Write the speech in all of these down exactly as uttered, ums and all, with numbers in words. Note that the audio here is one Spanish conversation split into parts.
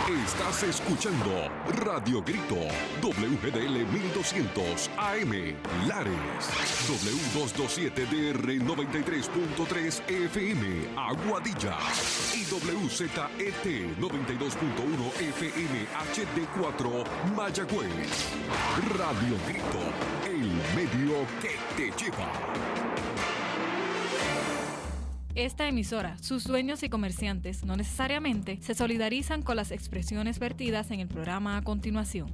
Estás escuchando Radio Grito, W G D L mil doscientos A M, Lares, W doscientos veintisiete D R noventa y tres punto tres F M, Aguadilla, y W Z E T noventa y dos punto uno F M H D cuatro, Mayagüez. Radio Grito, el medio que te lleva. Esta emisora, sus dueños y comerciantes no necesariamente se solidarizan con las expresiones vertidas en el programa a continuación.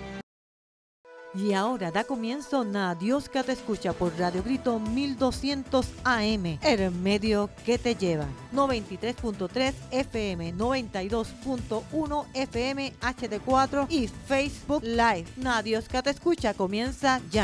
Y ahora da comienzo Na Dios que te escucha por Radio Grito mil doscientos A M, el medio que te lleva. noventa y tres punto tres F M, noventa y dos punto uno F M H D cuatro y Facebook Live. Na Dios que te escucha comienza ya.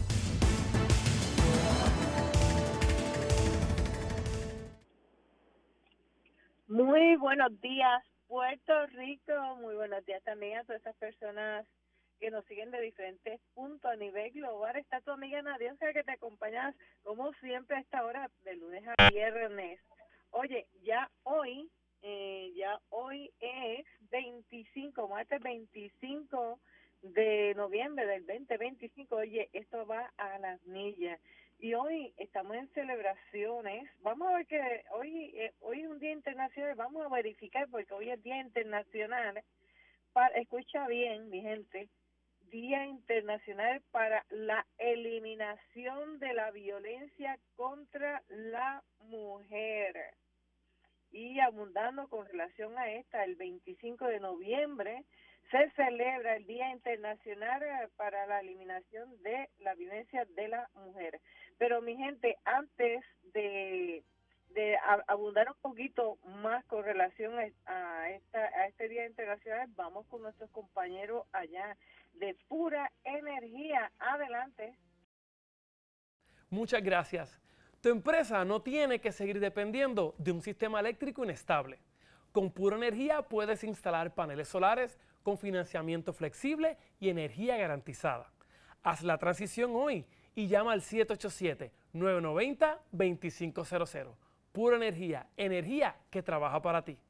Muy buenos días, Puerto Rico. Muy buenos días también a todas esas personas que nos siguen de diferentes puntos a nivel global. Está tu amiga Nadia, que te acompañas como siempre a esta hora de lunes a viernes. Oye, ya hoy, eh, ya hoy es veinticinco, martes veinticinco de noviembre del veinte veinticinco. Oye, esto va a las millas. Y hoy estamos en celebraciones. Vamos a ver que hoy eh, hoy es un día internacional. Vamos a verificar porque hoy es Día Internacional. Para, escucha bien, mi gente. Día Internacional para la eliminación de la violencia contra la mujer. Y abundando con relación a esta, el veinticinco de noviembre se celebra el Día Internacional para la eliminación de la violencia de la mujer. Pero mi gente, antes de, de abundar un poquito más con relación a, esta, a este Día Internacional, vamos con nuestros compañeros allá de Pura Energía. Adelante. Muchas gracias. Tu empresa no tiene que seguir dependiendo de un sistema eléctrico inestable. Con Pura Energía puedes instalar paneles solares con financiamiento flexible y energía garantizada. Haz la transición hoy y llama al siete ocho siete, nueve nueve cero, dos cinco cero cero. Pura Energía, energía que trabaja para ti.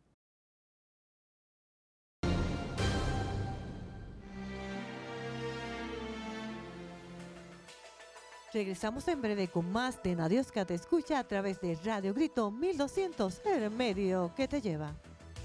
Regresamos en breve con más de Na Dios que te escucha a través de Radio Grito mil doscientos, el medio que te lleva.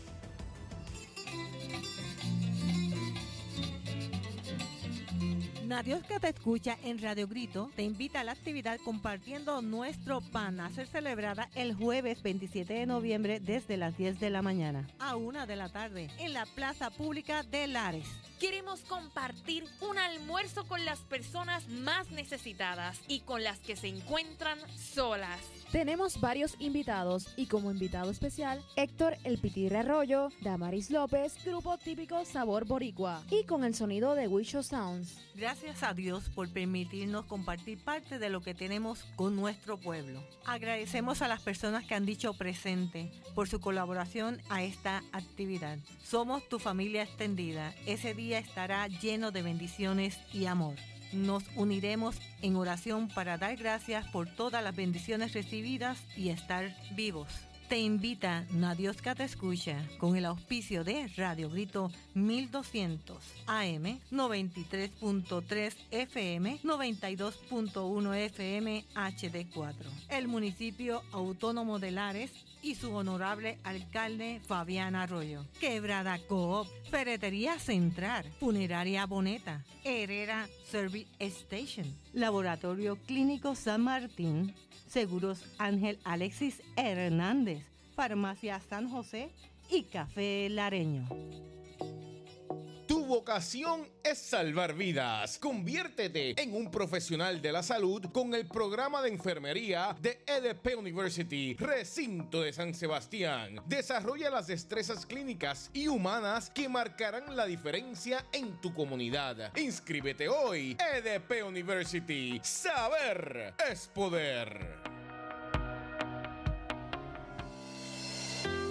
Na Dios que te escucha en Radio Grito te invita a la actividad compartiendo nuestro pan a ser celebrada el jueves veintisiete de noviembre desde las diez de la mañana a una de la tarde en la Plaza Pública de Lares. Queremos compartir un almuerzo con las personas más necesitadas y con las que se encuentran solas. Tenemos varios invitados y como invitado especial, Héctor El Pitirre Arroyo, Damaris López, grupo típico Sabor Boricua y con el sonido de Wisho Sounds. Gracias a Dios por permitirnos compartir parte de lo que tenemos con nuestro pueblo. Agradecemos a las personas que han dicho presente por su colaboración a esta actividad. Somos tu familia extendida. Ese día estará lleno de bendiciones y amor. Nos uniremos en oración para dar gracias por todas las bendiciones recibidas y estar vivos. Te invita Na Dios que te escucha con el auspicio de Radio Grito mil doscientos A M, noventa y tres punto tres F M, noventa y dos punto uno F M H D cuatro. El municipio autónomo de Lares y su honorable alcalde Fabián Arroyo. Quebrada Coop, Ferretería Central, Funeraria Boneta, Herrera Service Station, Laboratorio Clínico San Martín, Seguros Ángel Alexis Hernández, Farmacia San José y Café Lareño. Tu vocación es salvar vidas. Conviértete en un profesional de la salud con el programa de enfermería de E D P University, Recinto de San Sebastián. Desarrolla las destrezas clínicas y humanas que marcarán la diferencia en tu comunidad. Inscríbete hoy. E D P University. Saber es poder.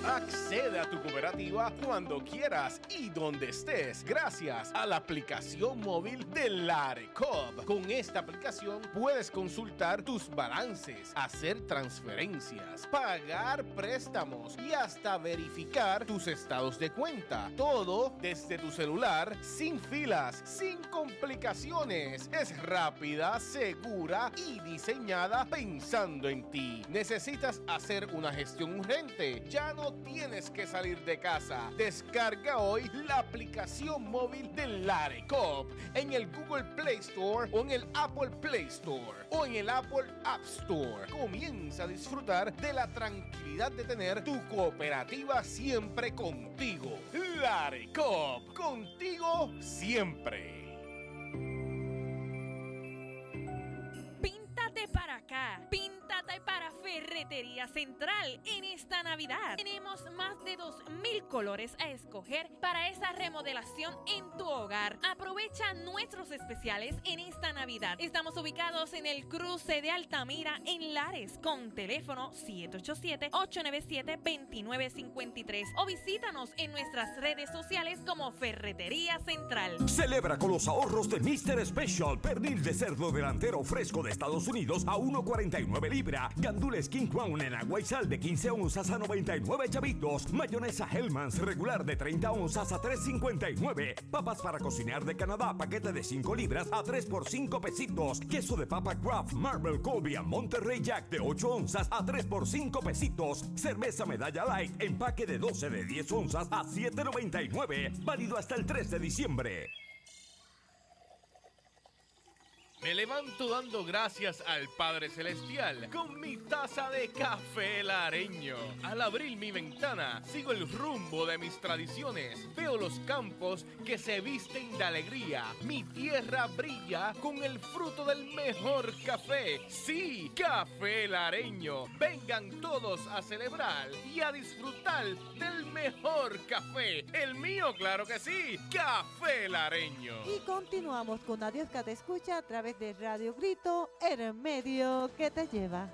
Accede a tu cooperativa cuando quieras y donde estés, gracias a la aplicación móvil de Larecoop. Con esta aplicación puedes consultar tus balances, hacer transferencias, pagar préstamos y hasta verificar tus estados de cuenta. Todo desde tu celular, sin filas, sin complicaciones. Es rápida, segura y diseñada pensando en ti. ¿Necesitas hacer una gestión urgente? Ya no tienes que salir de casa. Descarga hoy la aplicación móvil de Larecoop en el Google Play Store o en el Apple Play Store o en el Apple App Store. Comienza a disfrutar de la tranquilidad de tener tu cooperativa siempre contigo. Larecoop, contigo siempre. Píntate para acá, píntate para Ferretería Central. En esta Navidad tenemos más de dos mil colores a escoger para esa remodelación en tu hogar. Aprovecha nuestros especiales en esta Navidad. Estamos ubicados en el cruce de Altamira en Lares con teléfono siete ocho siete, ocho nueve siete, dos nueve cinco tres o visítanos en nuestras redes sociales como Ferretería Central. Celebra con los ahorros de mister Special. Pernil de cerdo delantero fresco de Estados Unidos a uno cuarenta y nueve libra. Gandules King Crown en agua y sal de quince onzas a noventa y nueve chavitos. Mayonesa Hellmann's regular de treinta onzas a tres cincuenta y nueve. Papas para cocinar de Canadá, paquete de cinco libras a tres por cinco pesitos. Queso de papa Kraft Marble Colby Monterrey Jack de ocho onzas a tres por cinco pesitos. Cerveza Medalla Light, empaque de doce de diez onzas a siete noventa y nueve. Válido hasta el tres de diciembre. Me levanto dando gracias al Padre Celestial con mi taza de café lareño. Al abrir mi ventana, sigo el rumbo de mis tradiciones. Veo los campos que se visten de alegría. Mi tierra brilla con el fruto del mejor café. Sí, café lareño. Vengan todos a celebrar y a disfrutar del mejor café. El mío, claro que sí, café lareño. Y continuamos con Adiós que te escucha a través de Radio Grito, el medio que te lleva.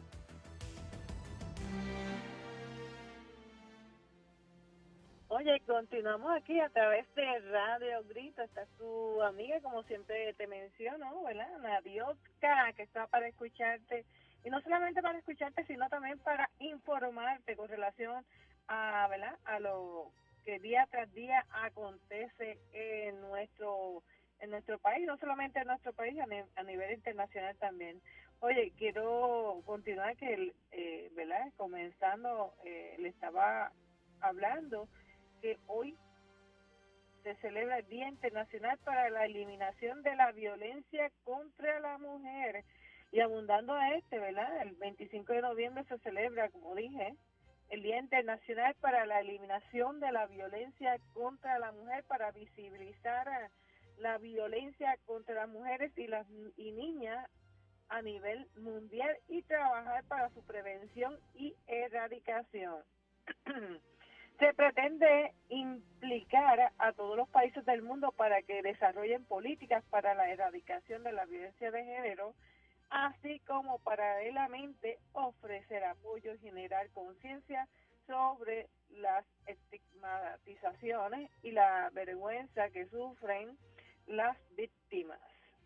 Oye, continuamos aquí a través de Radio Grito. Está tu amiga, como siempre te menciono, ¿verdad? Nadiotka, que está para escucharte. Y no solamente para escucharte, sino también para informarte con relación a, ¿verdad?, a lo que día tras día acontece en nuestro en nuestro país, no solamente en nuestro país, a, ne- a nivel internacional también. Oye, quiero continuar que, eh, ¿verdad?, comenzando, eh, le estaba hablando que hoy se celebra el Día Internacional para la Eliminación de la Violencia contra la Mujer. Y abundando a este, ¿verdad?, el veinticinco de noviembre se celebra, como dije, el Día Internacional para la Eliminación de la Violencia contra la Mujer, para visibilizar a la violencia contra las mujeres y las y niñas a nivel mundial y trabajar para su prevención y erradicación. Se pretende implicar a todos los países del mundo para que desarrollen políticas para la erradicación de la violencia de género, así como paralelamente ofrecer apoyo y generar conciencia sobre las estigmatizaciones y la vergüenza que sufren las víctimas.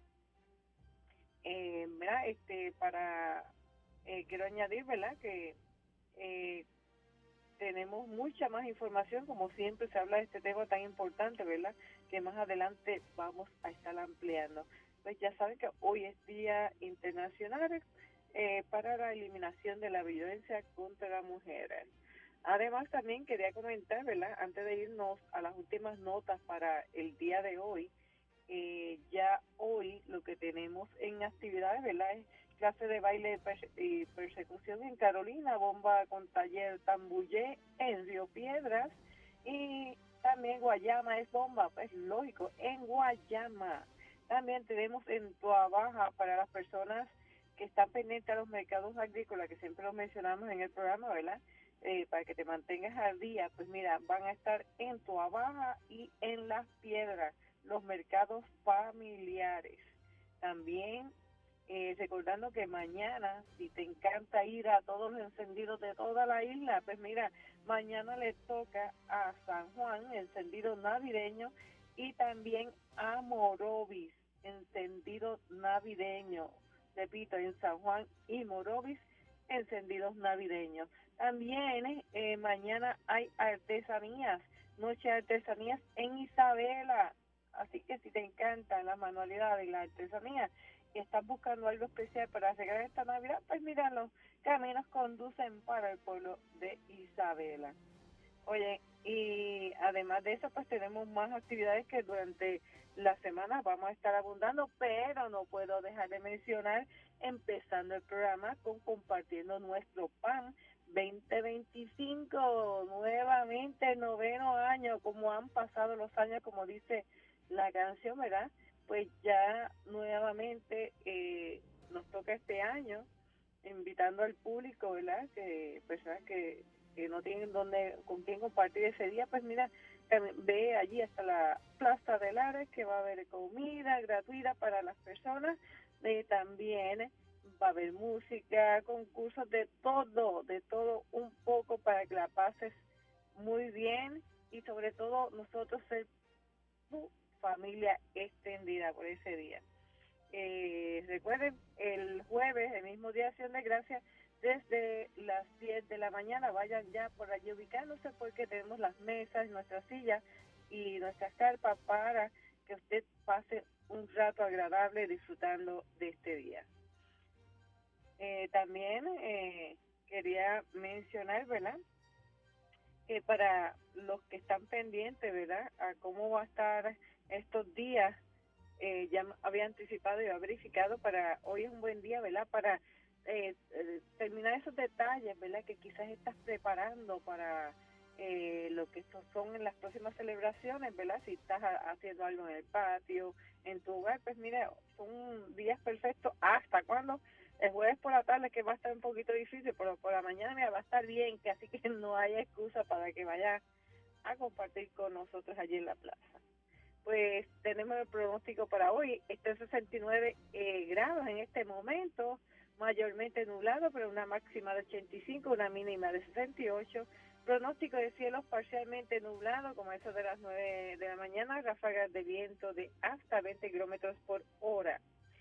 Eh, ¿verdad? Este, para eh, quiero añadir, ¿verdad?, que eh, tenemos mucha más información, como siempre se habla de este tema tan importante, ¿verdad?, que más adelante vamos a estar ampliando. Pues ya saben que hoy es Día Internacional eh, para la Eliminación de la Violencia contra las Mujeres. Además, también quería comentar, ¿verdad?, antes de irnos a las últimas notas para el día de hoy, eh, ya hoy lo que tenemos en actividades, ¿verdad?, es clase de baile y persecución en Carolina, bomba con taller Tambullé en Río Piedras, y también Guayama es bomba, pues lógico, en Guayama. También tenemos en Toa Baja para las personas que están pendientes a los mercados agrícolas, que siempre los mencionamos en el programa, ¿verdad?, eh, para que te mantengas al día. Pues mira, van a estar en Toa Baja y en Las Piedras, los mercados familiares. También Eh, recordando que mañana, si te encanta ir a todos los encendidos de toda la isla, pues mira, mañana le toca a San Juan, encendido navideño, y también a Morovis, encendido navideño. Repito, en San Juan y Morovis, encendidos navideños. También eh, mañana hay artesanías, noche de artesanías en Isabela. Así que si te encantan las manualidades y la artesanía y estás buscando algo especial para regalar esta Navidad, pues mira, los caminos conducen para el pueblo de Isabela. Oye, y además de eso, pues tenemos más actividades que durante la semana vamos a estar abundando, pero no puedo dejar de mencionar, empezando el programa con compartiendo nuestro P A N veinte veinticinco, nuevamente el noveno año, como han pasado los años, como dice la canción, ¿verdad? Pues ya nuevamente eh, nos toca este año, invitando al público, ¿verdad? Que personas que, que no tienen dónde, con quién compartir ese día, pues mira, ve allí hasta la Plaza de Lares, que va a haber comida gratuita para las personas, eh, también va a haber música, concursos, de todo, de todo un poco para que la pases muy bien y sobre todo nosotros ser tu familia extendida por ese día. Eh, recuerden, el jueves, el mismo día de Acción de Gracias, desde las diez de la mañana, vayan ya por allí ubicándose porque tenemos las mesas, nuestras sillas y nuestras carpas para que usted pase un rato agradable disfrutando de este día. Eh, también eh, quería mencionar, ¿verdad?, que para los que están pendientes, ¿verdad?, a cómo va a estar estos días, eh, ya había anticipado y había verificado, para hoy es un buen día, ¿verdad?, para eh, eh, terminar esos detalles, ¿verdad?, que quizás estás preparando para eh, lo que son en las próximas celebraciones, ¿verdad?, si estás a, haciendo algo en el patio, en tu hogar, pues mira, son días perfectos. ¿Hasta cuándo? El jueves por la tarde, que va a estar un poquito difícil, pero por la mañana mira, va a estar bien, que así que no haya excusa para que vaya a compartir con nosotros allí en la plaza. Pues tenemos el pronóstico para hoy, está en sesenta y nueve eh, grados en este momento, mayormente nublado, pero una máxima de ochenta y cinco, una mínima de sesenta y ocho, pronóstico de cielos parcialmente nublado, como eso de las nueve de la mañana, ráfagas de viento de hasta veinte kilómetros por hora.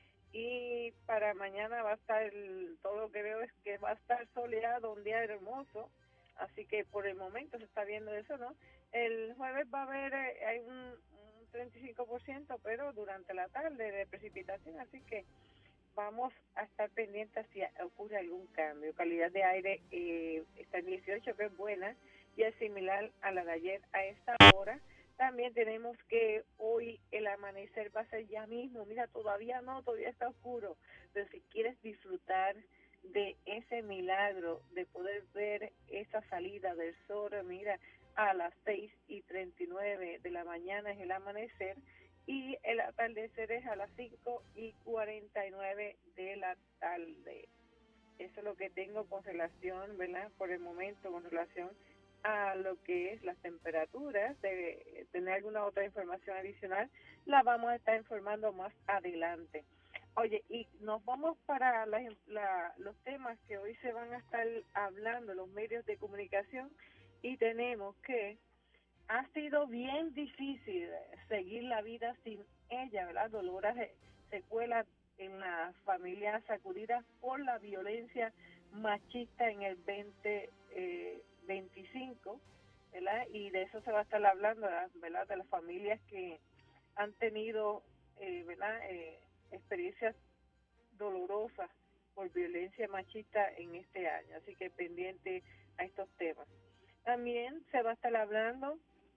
Y para mañana va a estar, el, todo lo que veo es que va a estar soleado, un día hermoso, así que por el momento se está viendo eso, ¿no? El jueves va a haber, eh, hay un, un treinta y cinco por ciento, pero durante la tarde de precipitación, así que vamos a estar pendientes si ocurre algún cambio. Calidad de aire eh, está en dieciocho, que es buena, y es similar a la de ayer a esta hora. También tenemos que hoy el amanecer va a ser ya mismo. Mira, todavía no, todavía está oscuro, pero si quieres disfrutar de ese milagro de poder ver esa salida del sol, mira, a las seis y treinta y nueve de la mañana es el amanecer y el atardecer es a las cinco y cuarenta y nueve de la tarde. Eso es lo que tengo con relación, ¿verdad?, por el momento, con relación a lo que es las temperaturas. De tener alguna otra información adicional, la vamos a estar informando más adelante. Oye, y nos vamos para la, la, los temas que hoy se van a estar hablando, los medios de comunicación, y tenemos que ha sido bien difícil seguir la vida sin ella, ¿verdad? Dolorosas secuelas en las familias sacudidas por la violencia machista en el veinte veinticinco, ¿verdad? Y de eso se va a estar hablando, ¿verdad?, de las familias que han tenido, eh, ¿verdad?, eh, experiencias dolorosas por violencia machista en este año, así que pendiente a estos temas. También se va a estar hablando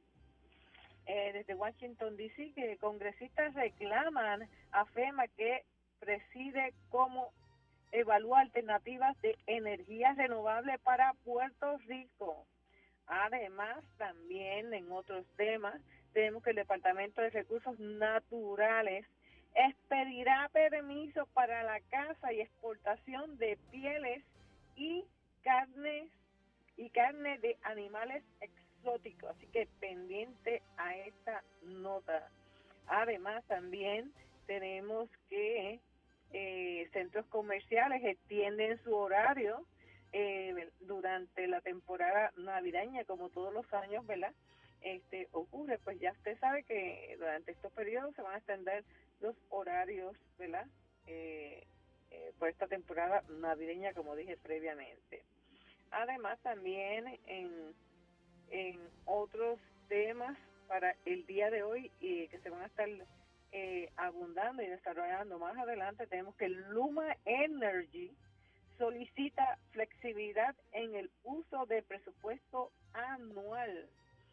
eh, desde Washington, D C, que congresistas reclaman a FEMA que preside cómo evalúa alternativas de energía renovable para Puerto Rico. Además, también en otros temas, tenemos que el Departamento de Recursos Naturales expedirá permiso para la caza y exportación de pieles y carnes y carne de animales exóticos, así que pendiente a esta nota. Además, también tenemos que eh, se centros comerciales extienden su horario eh, durante la temporada navideña, como todos los años, ¿verdad? Este ocurre, pues ya usted sabe que durante estos periodos se van a extender los horarios, ¿verdad? Eh, eh, por esta temporada navideña, como dije previamente. Además, también en, en otros temas para el día de hoy y que se van a estar eh, abundando y desarrollando más adelante, tenemos que Luma Energy solicita flexibilidad en el uso de presupuesto anual.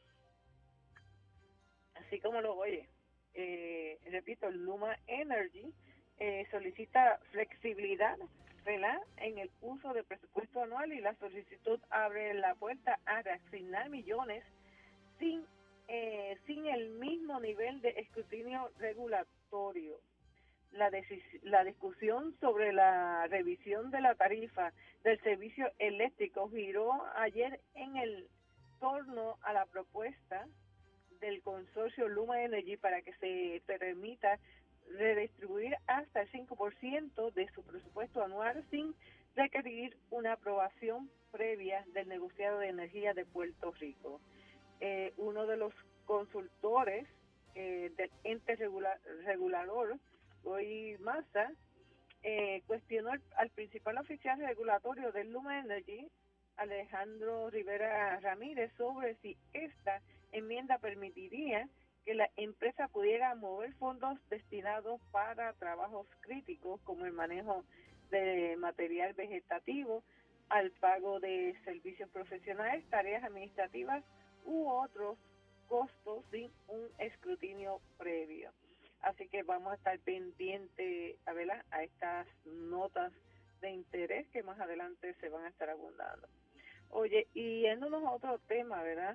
Así como lo oye, eh, repito, Luma Energy eh, solicita flexibilidad, ¿verdad?, en el uso de presupuesto anual, y la solicitud abre la puerta a reasignar millones sin eh, sin el mismo nivel de escrutinio regulatorio. La, decis- la discusión sobre la revisión de la tarifa del servicio eléctrico giró ayer en el torno a la propuesta del consorcio Luma Energy para que se permita redistribuir hasta el cinco por ciento de su presupuesto anual sin requerir una aprobación previa del negociado de energía de Puerto Rico. Eh, uno de los consultores eh, del ente regular, regulador, Roy Massa, eh, cuestionó al, al principal oficial regulatorio del Luma Energy, Alejandro Rivera Ramírez, sobre si esta enmienda permitiría que la empresa pudiera mover fondos destinados para trabajos críticos como el manejo de material vegetativo, al pago de servicios profesionales, tareas administrativas u otros costos sin un escrutinio previo. Así que vamos a estar pendientes a, ¿verdad?, a estas notas de interés que más adelante se van a estar abundando. Oye, y yéndonos a otro tema, ¿verdad?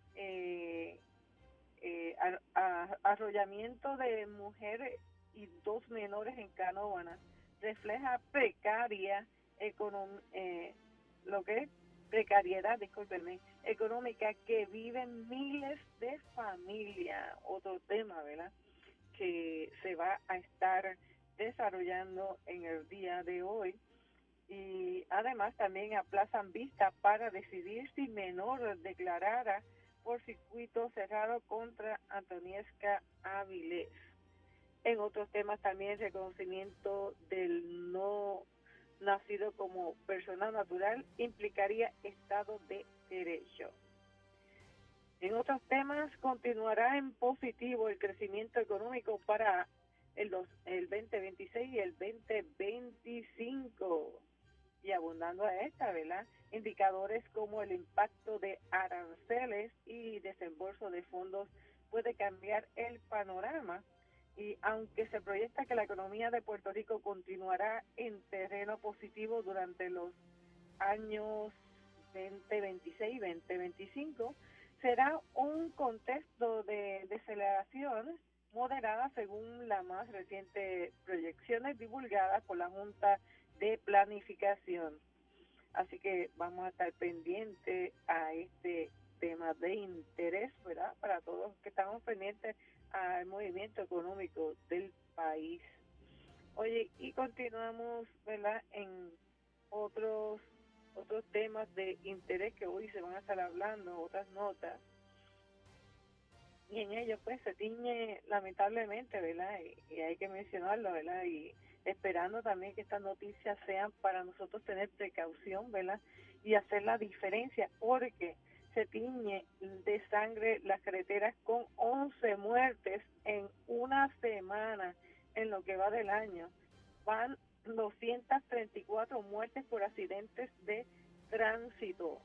Eh, eh, a, a, arrollamiento de mujeres y dos menores en Canóvana refleja precaria econom, eh, lo que es precariedad, discúlpenme, económica que viven miles de familias. Otro tema, ¿verdad?, que se va a estar desarrollando en el día de hoy. Y además también aplazan vista para decidir si menor declarara por circuito cerrado contra Antoniesca Avilés. En otros temas también reconocimiento del no nacido como persona natural implicaría Estado de Derecho. En otros temas continuará en positivo el crecimiento económico para el, dos, el veinte veintiséis y el veinte veinticinco. Y abundando a esta, ¿verdad?, indicadores como el impacto de aranceles y desembolso de fondos puede cambiar el panorama. Y aunque se proyecta que la economía de Puerto Rico continuará en terreno positivo durante los años veinte veintiséis y veinte veinticinco, será un contexto de deceleración moderada según las más recientes proyecciones divulgadas por la Junta de Planificación. Así que vamos a estar pendientes a este tema de interés, ¿verdad?, para todos los que estamos pendientes al movimiento económico del país. Oye, y continuamos, ¿verdad?, en otros otros temas de interés que hoy se van a estar hablando, otras notas, y en ellos pues se tiñe lamentablemente, ¿verdad?, y, y hay que mencionarlo, ¿verdad?, y esperando también que estas noticias sean para nosotros tener precaución, ¿verdad?, y hacer la diferencia, porque se tiñe de sangre las carreteras con once muertes en una semana en lo que va del año. Van doscientas treinta y cuatro muertes por accidentes de tránsito.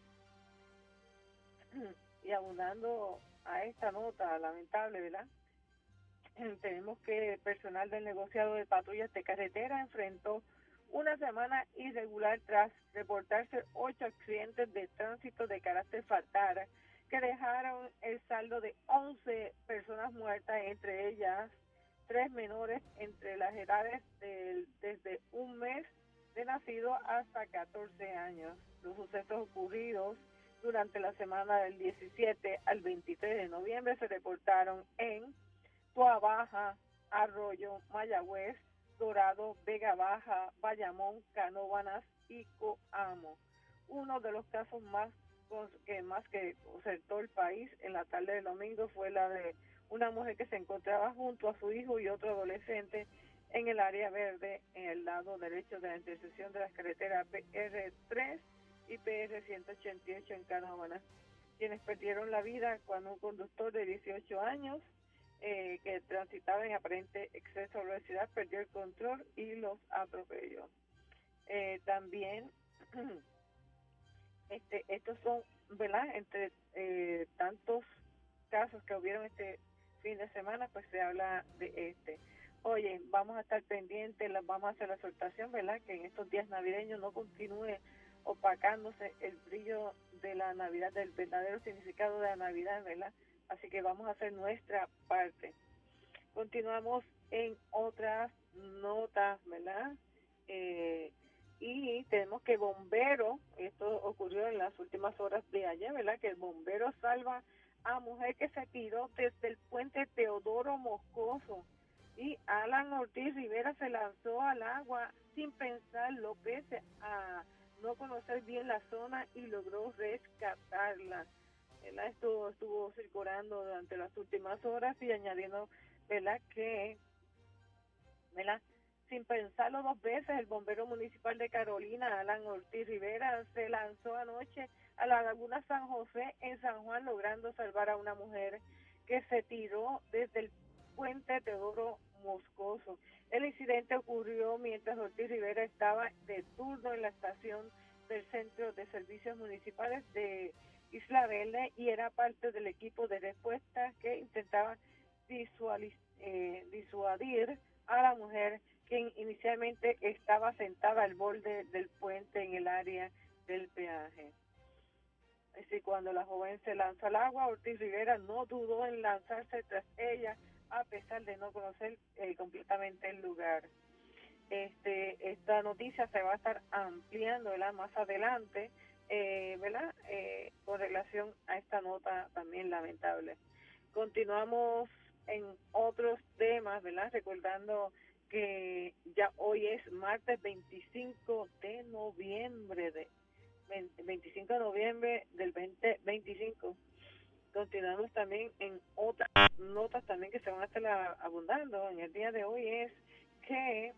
Y abundando a esta nota lamentable, ¿verdad?, tenemos que el personal del negociado de patrullas de carretera enfrentó una semana irregular tras reportarse ocho accidentes de tránsito de carácter fatal que dejaron el saldo de once personas muertas, entre ellas tres menores entre las edades de, desde un mes de nacido hasta catorce años. Los sucesos ocurridos durante la semana del diecisiete al veintitrés de noviembre se reportaron en Tuabaja, Arroyo, Mayagüez, Dorado, Vega Baja, Bayamón, Canóvanas y Coamo. Uno de los casos más que más que concertó el país en la tarde del domingo fue la de una mujer que se encontraba junto a su hijo y otro adolescente en el área verde, en el lado derecho de la intersección de las carreteras P R tres y P R ciento ochenta y ocho en Canóvanas, quienes perdieron la vida cuando un conductor de dieciocho años eh, que transitaba en aparente exceso de velocidad perdió el control y los atropelló. Eh, también este estos son, ¿verdad? Entre eh, tantos casos que hubieron este fin de semana, pues se habla de este. Oye, vamos a estar pendientes, vamos a hacer la exhortación, ¿verdad? Que en estos días navideños no continúe opacándose el brillo de la Navidad, del verdadero significado de la Navidad, ¿verdad? Así que vamos a hacer nuestra parte. Continuamos en otras notas, ¿verdad? Eh, y tenemos que bombero, esto ocurrió en las últimas horas de ayer, ¿verdad? Que el bombero salva a mujer que se tiró desde el puente Teodoro Moscoso, y Alan Ortiz Rivera se lanzó al agua sin pensarlo, pese a no conocer bien la zona, y logró rescatarla. Esto estuvo circulando durante las últimas horas y añadiendo, ¿verdad?, que, ¿verdad?, sin pensarlo dos veces, el bombero municipal de Carolina, Alan Ortiz Rivera, se lanzó anoche a la Laguna San José en San Juan, logrando salvar a una mujer que se tiró desde el puente Teodoro Moscoso. El incidente ocurrió mientras Ortiz Rivera estaba de turno en la estación del Centro de Servicios Municipales de Isla Verde y era parte del equipo de respuesta que intentaba disualiz- eh, disuadir a la mujer, quien inicialmente estaba sentada al borde del puente en el área del peaje. Así, cuando la joven se lanzó al agua, Ortiz Rivera no dudó en lanzarse tras ella, a pesar de no conocer eh, completamente el lugar. Este, esta noticia se va a estar ampliando, ¿verdad?, más adelante, eh, ¿verdad?, eh, con relación a esta nota también lamentable. Continuamos en otros temas, ¿verdad?, recordando que ya hoy es martes veinticinco de noviembre, de veinticinco de noviembre del veinte veinticinco. Continuamos también en otras notas también que se van a estar abundando en el día de hoy, es que,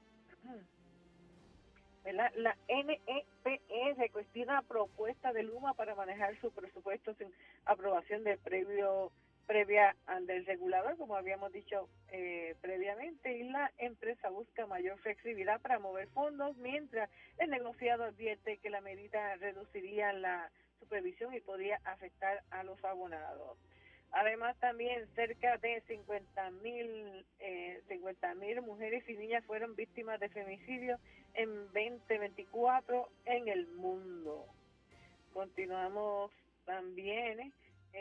¿verdad?, la N E P S cuestiona propuesta de Luma para manejar su presupuesto sin aprobación de previo previa del regulador, como habíamos dicho eh, previamente, y la empresa busca mayor flexibilidad para mover fondos, mientras el negociado advierte que la medida reduciría la supervisión y podría afectar a los abonados. Además, también cerca de cincuenta mil eh, cincuenta mil mujeres y niñas fueron víctimas de femicidio en veinte veinticuatro en el mundo. Continuamos también, ¿eh?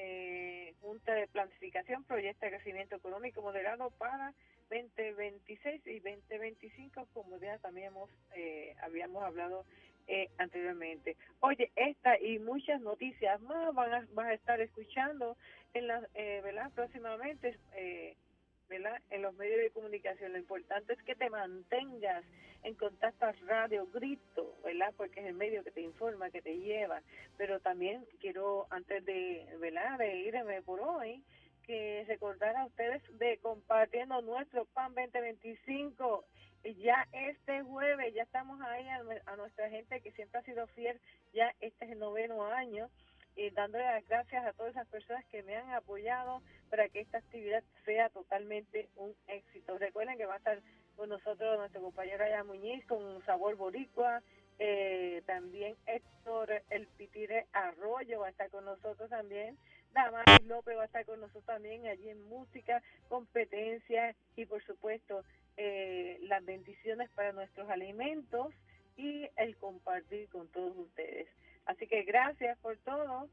Eh, Junta de Planificación proyecta crecimiento económico moderado para veinte veintiséis y veinte veinticinco, como ya también hemos, eh, habíamos hablado eh, anteriormente. Oye, esta y muchas noticias más van a, van a estar escuchando en la, eh, ¿verdad?, próximamente, eh, ¿verdad?, en los medios de comunicación. Lo importante es que te mantengas en contacto a Radio Grito, ¿verdad?, porque es el medio que te informa, que te lleva. Pero también quiero, antes de, ¿verdad?, de irme por hoy, que recordar a ustedes de compartiendo nuestro P A N veinte veinticinco. Ya este jueves, ya estamos ahí a, a nuestra gente que siempre ha sido fiel, ya este es el noveno año, y dándole las gracias a todas esas personas que me han apoyado para que esta actividad sea totalmente un éxito. Recuerden que va a estar con nosotros nuestro compañero Aya Muñiz con Sabor Boricua, eh, también Héctor El Pitire Arroyo va a estar con nosotros también, Damaris López va a estar con nosotros también allí en música, competencia y por supuesto eh, las bendiciones para nuestros alimentos y el compartir con todos ustedes. Así que gracias por todo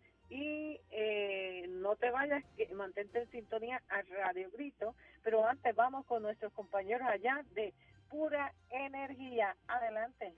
y eh, no te vayas, que mantente en sintonía a Radio Grito, pero antes vamos con nuestros compañeros allá de Pura Energía. Adelante.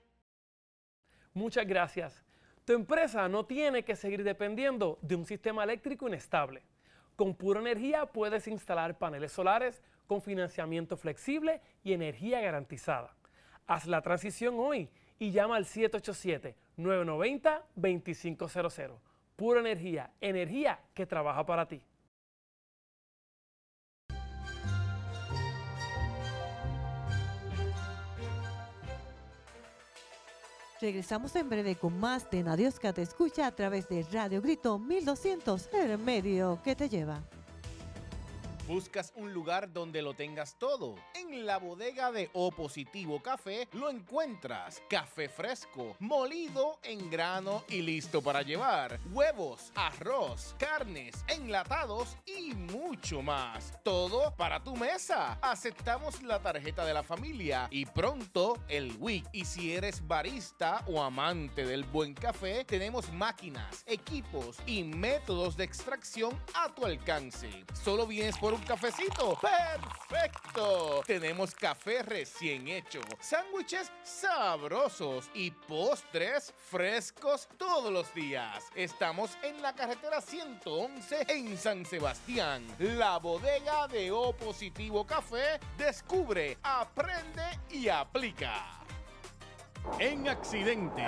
Muchas gracias. Tu empresa no tiene que seguir dependiendo de un sistema eléctrico inestable. Con Pura Energía puedes instalar paneles solares con financiamiento flexible y energía garantizada. Haz la transición hoy y llama al siete ocho siete, nueve nueve cero, dos cinco cero cero. Pura energía, energía que trabaja para ti. Regresamos en breve con más de Nadiosca Te Escucha a través de Radio Grito mil doscientos, el medio que te lleva. ¿Buscas un lugar donde lo tengas todo? En la bodega de O Positivo Café lo encuentras. Café fresco, molido en grano y listo para llevar. Huevos, arroz, carnes, enlatados y mucho más. Todo para tu mesa. Aceptamos la tarjeta de la familia y pronto el W I C. Y si eres barista o amante del buen café, tenemos máquinas, equipos y métodos de extracción a tu alcance. Solo vienes por un cafecito. ¡Perfecto! Tenemos café recién hecho, sándwiches sabrosos y postres frescos todos los días. Estamos en la carretera ciento once en San Sebastián. La bodega de O Positivo Café. Descubre, aprende y aplica. En accidentes,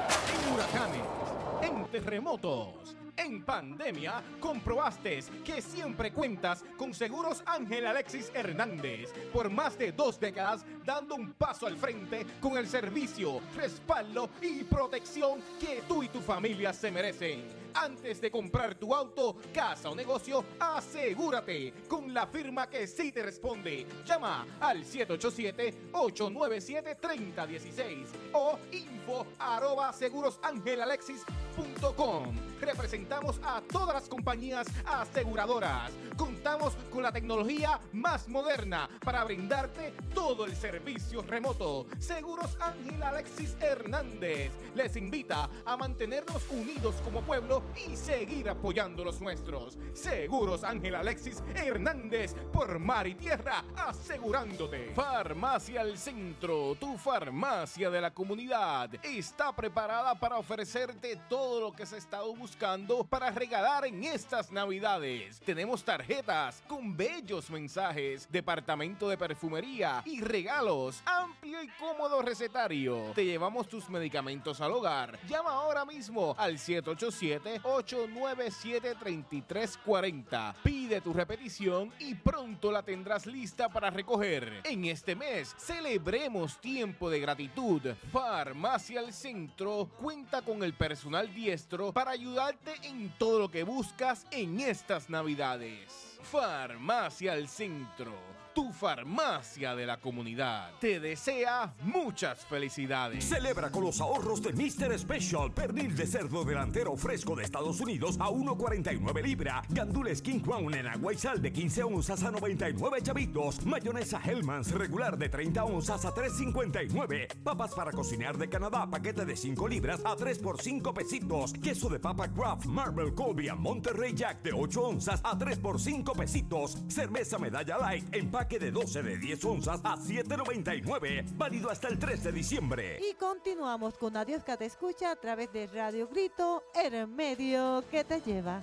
en huracanes, en terremotos, en pandemia, comprobaste que siempre cuentas con Seguros Ángel Alexis Hernández. Por más de dos décadas, dando un paso al frente con el servicio, respaldo y protección que tú y tu familia se merecen. Antes de comprar tu auto, casa o negocio, asegúrate con la firma que sí te responde. Llama al siete ocho siete, ocho nueve siete, tres cero uno seis o info arroba segurosangelalexis punto com. Representamos a todas las compañías aseguradoras. Contamos con la tecnología más moderna para brindarte todo el servicio remoto. Seguros Ángel Alexis Hernández les invita a mantenernos unidos como pueblo y seguir apoyando los nuestros. Seguros Ángel Alexis Hernández, por mar y tierra, asegurándote. Farmacia El Centro, tu farmacia de la comunidad, está preparada para ofrecerte todo lo que se ha estado buscando para regalar en estas navidades. Tenemos tarjetas con bellos mensajes, departamento de perfumería y regalos, amplio y cómodo recetario. Te llevamos tus medicamentos al hogar. Llama ahora mismo al siete ocho siete, ocho nueve siete, tres tres cuatro cero. Pide tu repetición y pronto la tendrás lista para recoger. En este mes, celebremos tiempo de gratitud. Farmacia El Centro cuenta con el personal diestro para ayudarte en todo lo que buscas en estas navidades. Farmacia El Centro, tu farmacia de la comunidad. Te desea muchas felicidades. Celebra con los ahorros de mister Special. Pernil de cerdo delantero fresco de Estados Unidos a uno cuarenta y nueve libra. Gandules King Crown en agua y sal de quince onzas a noventa y nueve chavitos. Mayonesa Hellmann's regular de treinta onzas a tres cincuenta y nueve. Papas para cocinar de Canadá, paquete de cinco libras a tres por cinco pesitos. Queso de papa Kraft Marble Colby a Monterrey Jack de ocho onzas a tres por cinco pesitos. Cerveza Medalla Light en que de doce de diez onzas a siete noventa y nueve, válido hasta el tres de diciembre. Y continuamos con Nadiosca Te Escucha a través de Radio Grito, el medio que te lleva.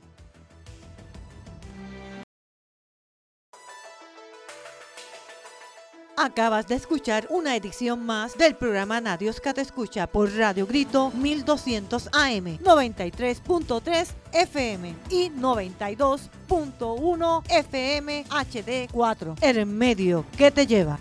Acabas de escuchar una edición más del programa Nadiosca Te Escucha por Radio Grito mil doscientos A M, noventa y tres punto tres F M y noventa y dos punto uno F M H D cuatro, el medio que te lleva.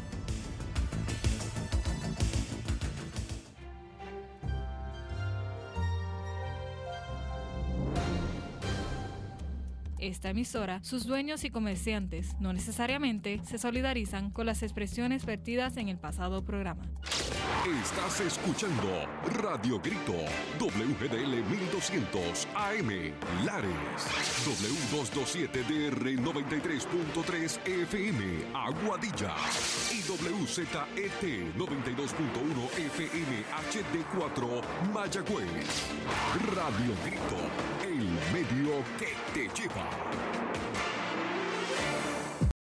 Esta emisora, sus dueños y comerciantes no necesariamente se solidarizan con las expresiones vertidas en el pasado programa. Estás escuchando Radio Grito, W G D L mil doscientos A M, Lares, W doscientos veintisiete D R noventa y tres punto tres F M, Aguadilla, y W Z E T noventa y dos punto uno F M H D cuatro, Mayagüez. Radio Grito, el medio que te lleva.